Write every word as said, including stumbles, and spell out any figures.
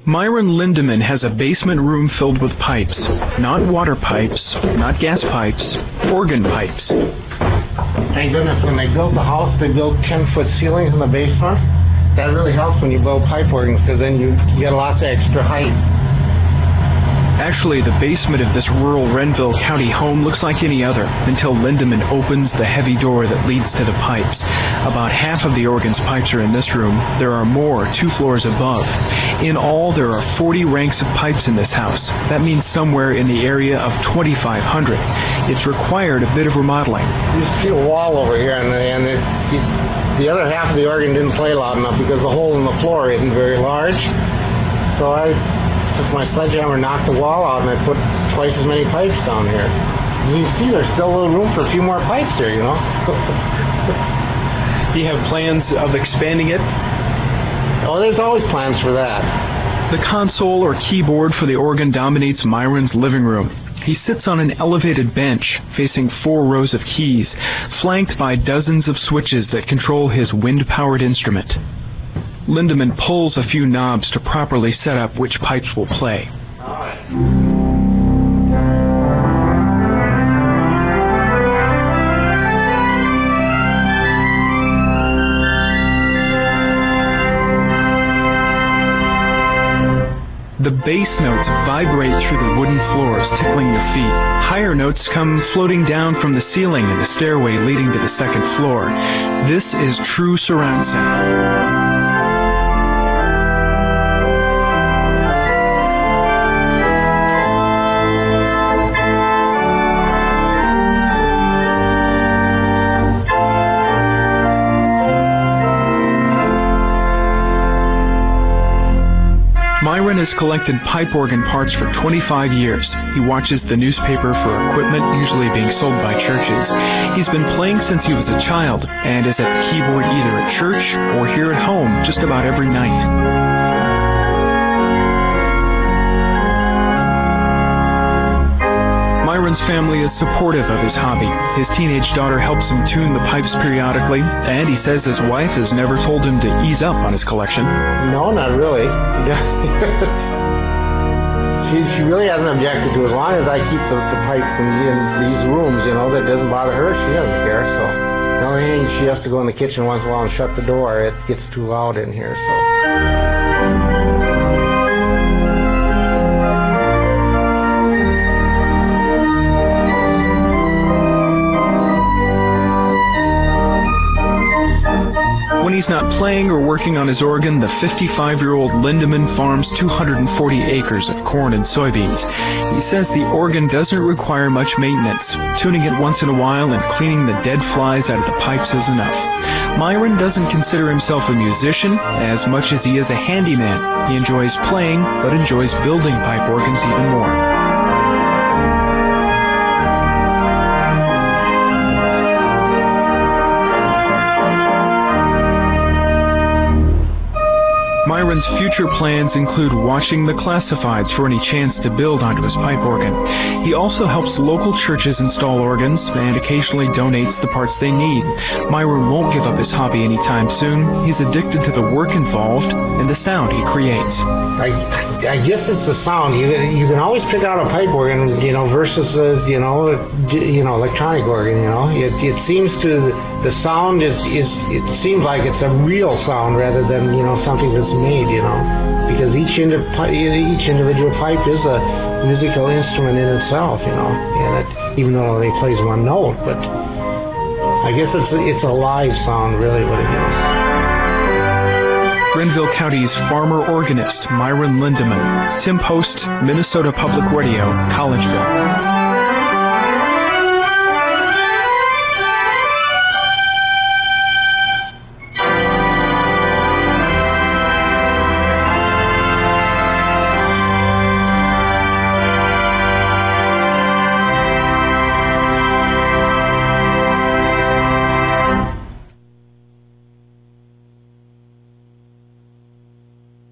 Myron Lindeman has a basement room filled with pipes. Not water pipes, not gas pipes, organ pipes. Thank goodness when they built the house, they built ten-foot ceilings in the basement. That really helps when you build pipe organs because then you get lots of extra height. Actually, the basement of this rural Renville County home looks like any other until Lindeman opens the heavy door that leads to the pipes. About half of the organ's pipes are in this room. There are more two floors above. In all, there are forty ranks of pipes in this house. That means somewhere in the area of twenty-five hundred. It's required a bit of remodeling. You see a wall over here, and, and it, it, the other half of the organ didn't play loud enough because the hole in the floor isn't very large. So I took my sledgehammer, knocked the wall out, and I put twice as many pipes down here. And you see there's still a little room for a few more pipes here, you know. Do you have plans of expanding it? Oh, there's always plans for that. The console or keyboard for the organ dominates Myron's living room. He sits on an elevated bench facing four rows of keys, flanked by dozens of switches that control his wind-powered instrument. Lindeman pulls a few knobs to properly set up which pipes will play. All right. The bass notes vibrate through the wooden floors, tickling your feet. Higher notes come floating down from the ceiling and the stairway leading to the second floor. This is true surround sound. Myron has collected pipe organ parts for twenty-five years. He watches the newspaper for equipment usually being sold by churches. He's been playing since he was a child and is at the keyboard either at church or here at home just about every night. Myron's family is supportive of his hobby. His teenage daughter helps him tune the pipes periodically, and he says his wife has never told him to ease up on his collection. No, not really. she, she really hasn't objected to it. As long as I keep the, the pipes in, in these rooms, you know, that doesn't bother her, she doesn't care. So the only thing, she has to go in the kitchen once in a while and shut the door. It gets too loud in here, so... When he's not playing or working on his organ, the fifty-five-year-old Lindeman farms two hundred forty acres of corn and soybeans. He says the organ doesn't require much maintenance. Tuning it once in a while and cleaning the dead flies out of the pipes is enough. Myron doesn't consider himself a musician as much as he is a handyman. He enjoys playing, but enjoys building pipe organs even more. Myron's future plans include watching the classifieds for any chance to build onto his pipe organ. He also helps local churches install organs and occasionally donates the parts they need. Myron won't give up his hobby anytime soon. He's addicted to the work involved and the sound he creates. I, I guess it's the sound. You you can always pick out a pipe organ, you know, versus a, you know, you know, electronic organ. You know, it it seems to the sound is is it seems like it's a real sound rather than, you know, something that's made. You know, because each indi- each individual pipe is a musical instrument in itself. You know, and it, even though it only plays one note, but I guess it's it's a live sound, really, what it is. Renville County's farmer organist, Myron Lindeman. Tim Post, Minnesota Public Radio, Collegeville.